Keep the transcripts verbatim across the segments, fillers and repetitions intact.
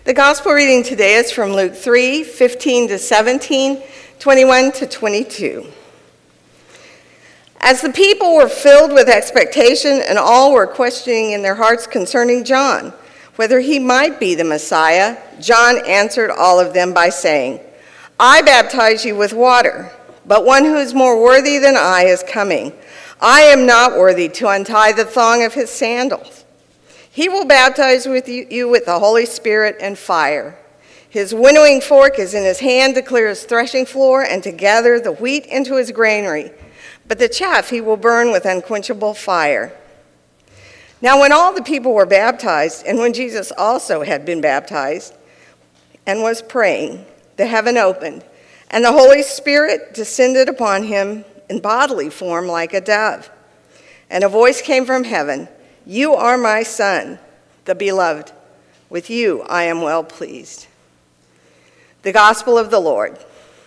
The gospel reading today is from Luke three, fifteen to seventeen, twenty-one to twenty-two. As the people were filled with expectation and all were questioning in their hearts concerning John, whether he might be the Messiah, John answered all of them by saying, I baptize you with water, but one who is more worthy than I is coming. I am not worthy to untie the thong of his sandals. He will baptize with you, you with the Holy Spirit and fire. His winnowing fork is in his hand to clear his threshing floor and to gather the wheat into his granary, but the chaff he will burn with unquenchable fire. Now when all the people were baptized, and when Jesus also had been baptized and was praying, the heaven opened, and the Holy Spirit descended upon him in bodily form like a dove. And a voice came from heaven, You are my Son, the beloved. With you I am well pleased. The Gospel of the Lord.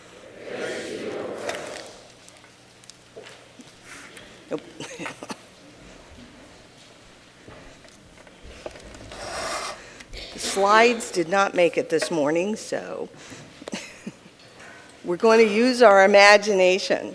Nope. The slides did not make it this morning, so we're going to use our imagination.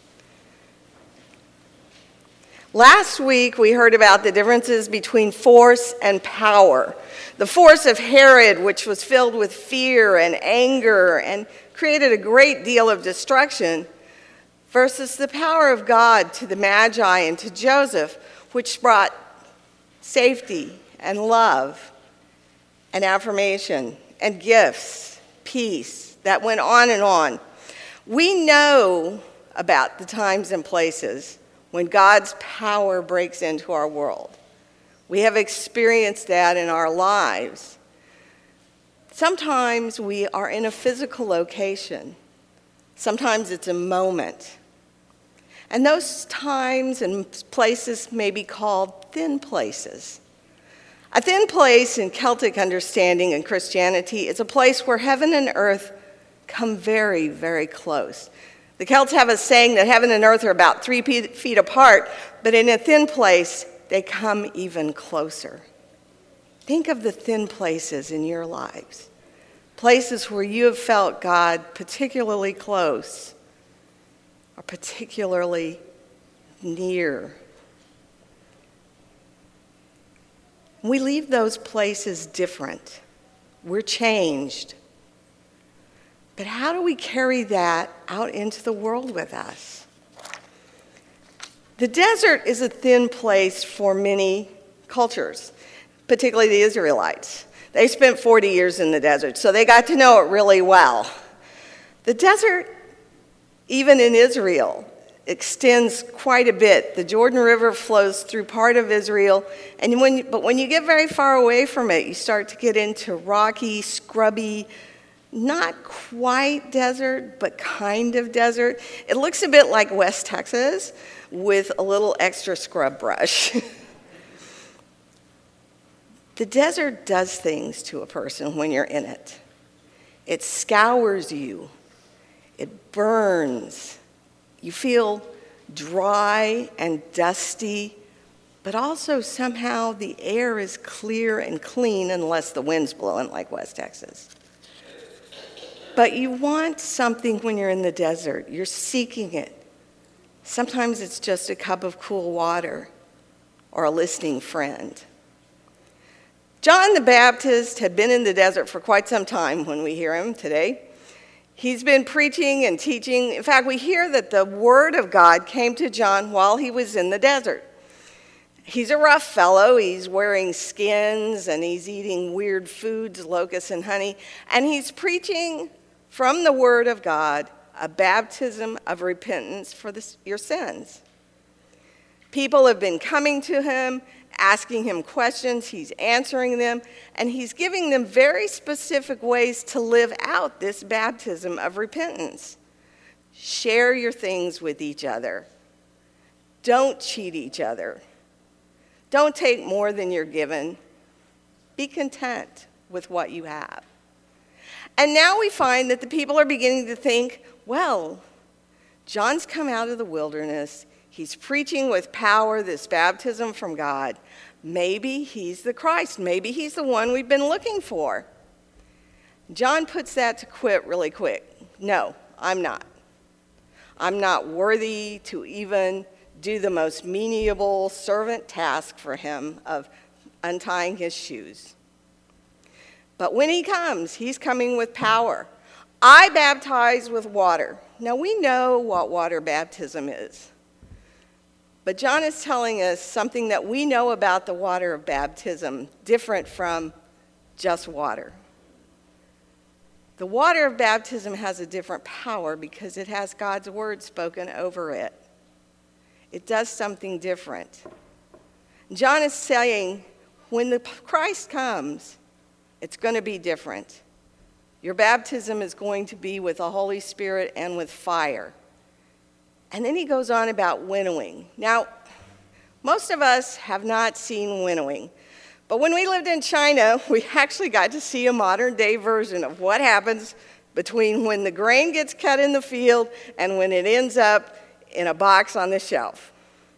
Last week, we heard about the differences between force and power. The force of Herod, which was filled with fear and anger and created a great deal of destruction, versus the power of God to the Magi and to Joseph, which brought safety and love and affirmation and gifts, peace, that went on and on. We know about the times and places when God's power breaks into our world. We have experienced that in our lives. Sometimes we are in a physical location. Sometimes it's a moment. And those times and places may be called thin places. A thin place in Celtic understanding and Christianity is a place where heaven and earth come very, very close. The Celts have a saying that heaven and earth are about three feet apart, but in a thin place, they come even closer. Think of the thin places in your lives, places where you have felt God particularly close or particularly near. We leave those places different. We're changed. But how do we carry that out into the world with us? The desert is a thin place for many cultures, particularly the Israelites. They spent forty years in the desert, so they got to know it really well. The desert, even in Israel, extends quite a bit. The Jordan River flows through part of Israel, and when, but when you get very far away from it, you start to get into rocky, scrubby, not quite desert, but kind of desert. It looks a bit like West Texas with a little extra scrub brush. The desert does things to a person when you're in it. It scours you. It burns. You feel dry and dusty, but also somehow the air is clear and clean unless the wind's blowing like West Texas. But you want something when you're in the desert. You're seeking it. Sometimes it's just a cup of cool water or a listening friend. John the Baptist had been in the desert for quite some time when we hear him today. He's been preaching and teaching. In fact, we hear that the word of God came to John while he was in the desert. He's a rough fellow. He's wearing skins and he's eating weird foods, locusts and honey. And he's preaching from the word of God a baptism of repentance for the, your sins. People have been coming to him, asking him questions. He's answering them, and he's giving them very specific ways to live out this baptism of repentance. Share your things with each other. Don't cheat each other. Don't take more than you're given. Be content with what you have. And now we find that the people are beginning to think, well, John's come out of the wilderness. He's preaching with power this baptism from God. Maybe he's the Christ. Maybe he's the one we've been looking for. John puts that to quit really quick. No, I'm not. I'm not worthy to even do the most menial servant task for him of untying his shoes. But when he comes, he's coming with power. I baptize with water. Now, we know what water baptism is. But John is telling us something that we know about the water of baptism, different from just water. The water of baptism has a different power because it has God's word spoken over it. It does something different. John is saying, when the Christ comes, it's going to be different. Your baptism is going to be with the Holy Spirit and with fire. And then he goes on about winnowing. Now, most of us have not seen winnowing. But when we lived in China, we actually got to see a modern day version of what happens between when the grain gets cut in the field and when it ends up in a box on the shelf.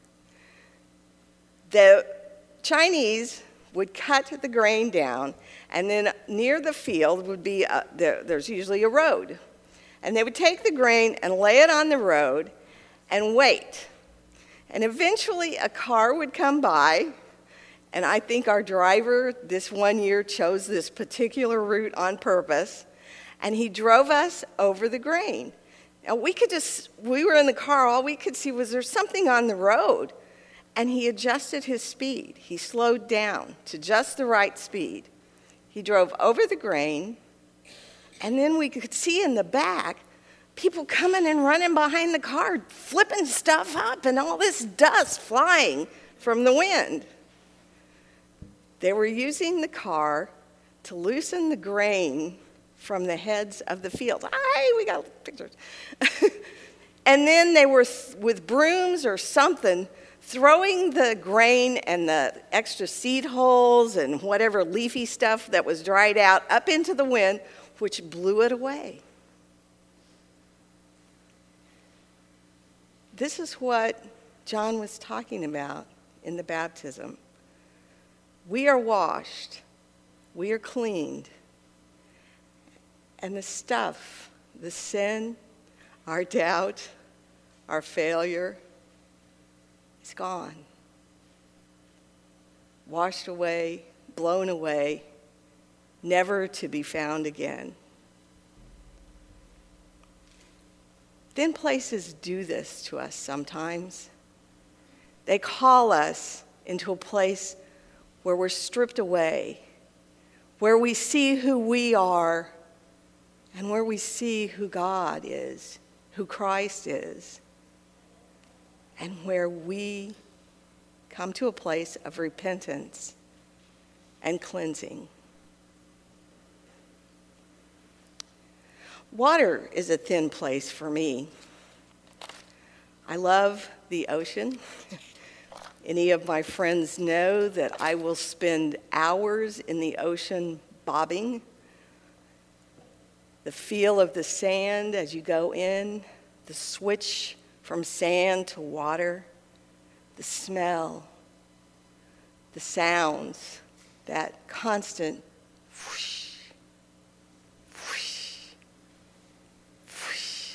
The Chinese would cut the grain down, and then near the field would be, a, there, there's usually a road. And they would take the grain and lay it on the road and wait. And eventually a car would come by, and I think our driver this one year chose this particular route on purpose, and he drove us over the grain. Now we could just, we were in the car, all we could see was there's something on the road. And he adjusted his speed. He slowed down to just the right speed. He drove over the grain, and then we could see in the back people coming and running behind the car, flipping stuff up, and all this dust flying from the wind. They were using the car to loosen the grain from the heads of the field. Ay, we got pictures. And then they were, with brooms or something, throwing the grain and the extra seed holes and whatever leafy stuff that was dried out up into the wind, which blew it away. This is what John was talking about in the baptism. We are washed, we are cleaned, and the stuff, the sin, our doubt, our failure, is gone. Washed away, blown away, never to be found again. Then places do this to us sometimes. They call us into a place where we're stripped away, where we see who we are, and where we see who God is, who Christ is, and where we come to a place of repentance and cleansing. Water is a thin place for me. I love the ocean. Any of my friends know that I will spend hours in the ocean bobbing. The feel of the sand as you go in, the switch from sand to water, the smell, the sounds, that constant whoosh, whoosh, whoosh.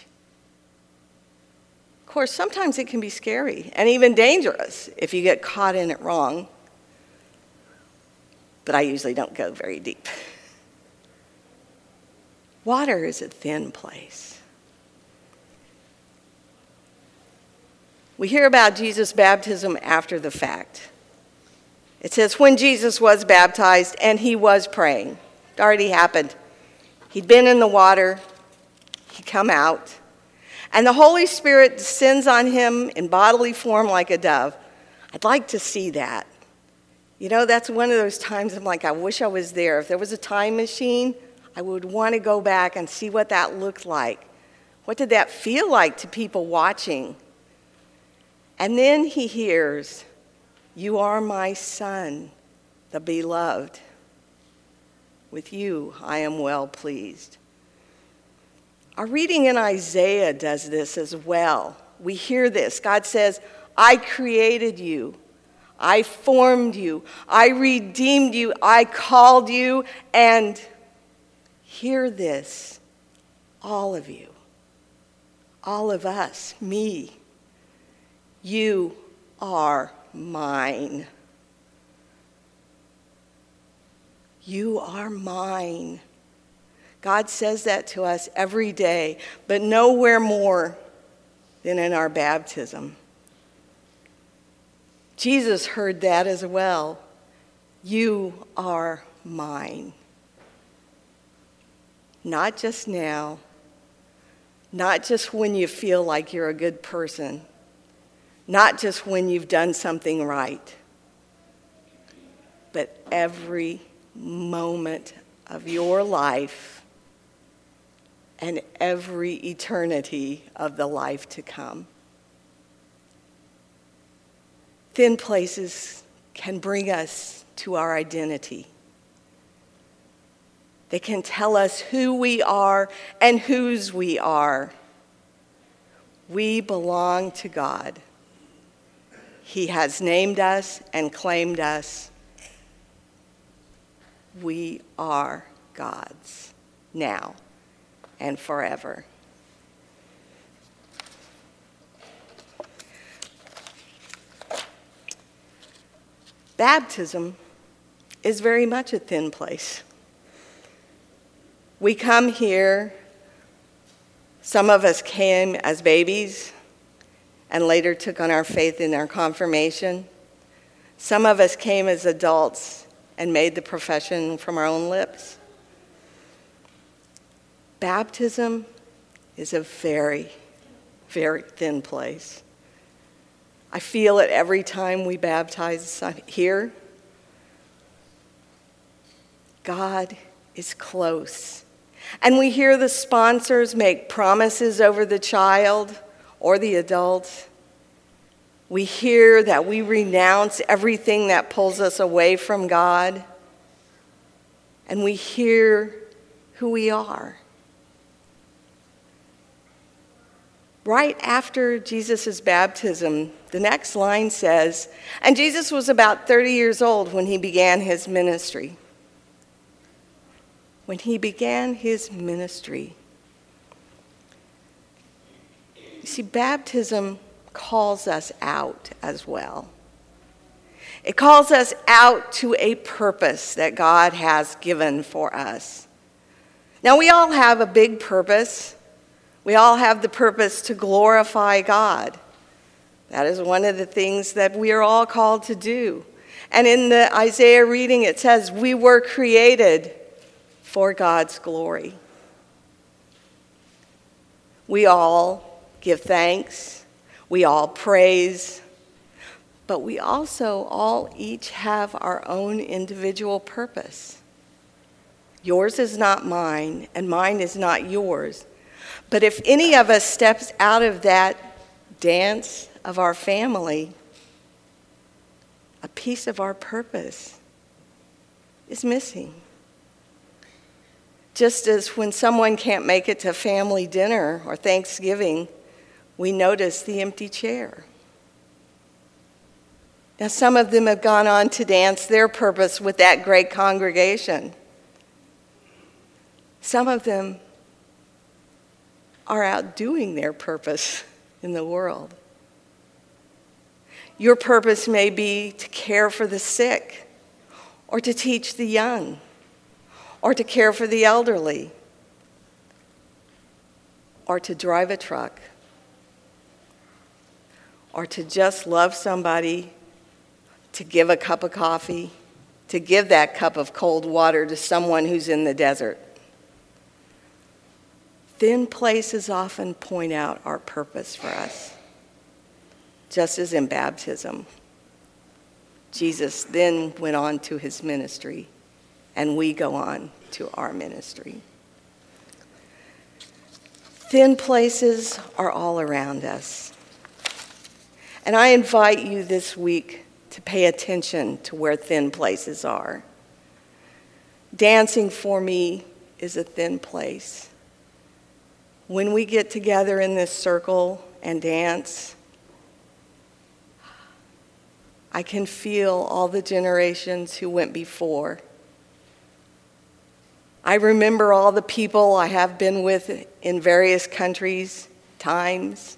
Of course, sometimes it can be scary and even dangerous if you get caught in it wrong, but I usually don't go very deep. Water is a thin place. We hear about Jesus' baptism after the fact. It says, when Jesus was baptized and he was praying. It already happened. He'd been in the water. He'd come out. And the Holy Spirit descends on him in bodily form like a dove. I'd like to see that. You know, that's one of those times I'm like, I wish I was there. If there was a time machine, I would want to go back and see what that looked like. What did that feel like to people watching? And then he hears, you are my son, the beloved. With you I am well pleased. Our reading in Isaiah does this as well. We hear this. God says, I created you. I formed you. I redeemed you. I called you. And Hear this, all of you, all of us, me. You are mine. You are mine. God says that to us every day, but nowhere more than in our baptism. Jesus heard that as well. You are mine. Not just now, not just when you feel like you're a good person, not just when you've done something right, but every moment of your life and every eternity of the life to come. Thin places can bring us to our identity. They can tell us who we are and whose we are. We belong to God. He has named us and claimed us. We are God's now and forever. Baptism is very much a thin place. We come here, some of us came as babies and later took on our faith in our confirmation. Some of us came as adults and made the profession from our own lips. Baptism is a very, very thin place. I feel it every time we baptize here. God is close. And we hear the sponsors make promises over the child or the adult. We hear that we renounce everything that pulls us away from God. And we hear who we are. Right after Jesus' baptism, the next line says, and Jesus was about thirty years old when he began his ministry. When he began his ministry. You see, baptism calls us out as well. It calls us out to a purpose that God has given for us. Now, we all have a big purpose. We all have the purpose to glorify God. That is one of the things that we are all called to do. And in the Isaiah reading, it says, we were created for God's glory. We all give thanks. We all praise. But we also all each have our own individual purpose. Yours is not mine, and mine is not yours. But if any of us steps out of that dance of our family, a piece of our purpose is missing. Just as when someone can't make it to family dinner or Thanksgiving, we notice the empty chair. Now, some of them have gone on to dance their purpose with that great congregation. Some of them are out doing their purpose in the world. Your purpose may be to care for the sick, or to teach the young, or to care for the elderly, or to drive a truck, or to just love somebody, to give a cup of coffee, to give that cup of cold water to someone who's in the desert. Thin places often point out our purpose for us, just as in baptism. Jesus then went on to his ministry, and we go on to our ministry. Thin places are all around us. And I invite you this week to pay attention to where thin places are. Dancing for me is a thin place. When we get together in this circle and dance, I can feel all the generations who went before. I remember all the people I have been with in various countries, times,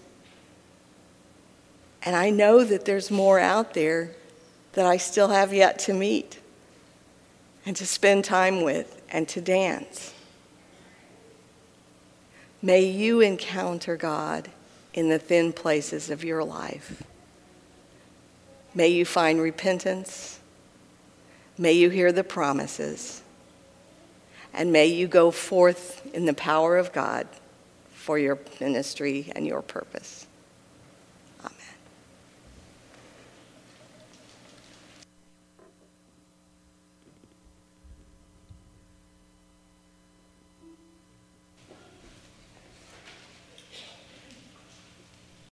and I know that there's more out there that I still have yet to meet and to spend time with and to dance. May you encounter God in the thin places of your life. May you find repentance. May you hear the promises. And may you go forth in the power of God for your ministry and your purpose.